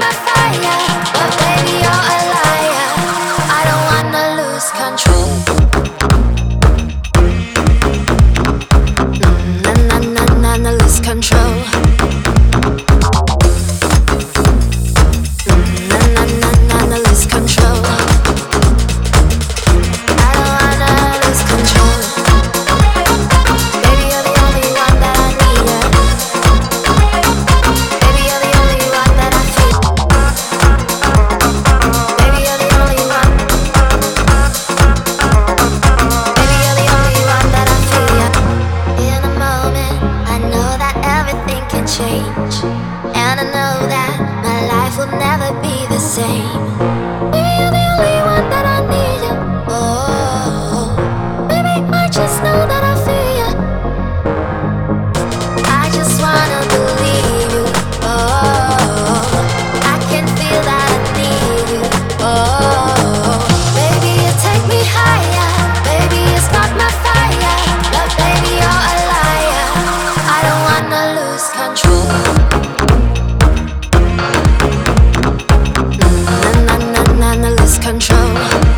my fire, but baby you're a liar. I don't wanna lose control. Na lose control. Na lose control. I don't wanna lose control. Baby you're the only one that I need. Baby you're the only one that I feel. Baby you're the only one. Baby you're the only one that I feel. In a moment I know that everything can change, and I know that my life will never be the same. Baby, you're the only one that I need. Oh, baby, I just know that I feel you. I just wanna believe you. Oh, I can feel that I need you. Oh, baby, you take me higher. Baby, you spark my fire. But baby, you're a liar. I don't wanna lose control. Na lose control.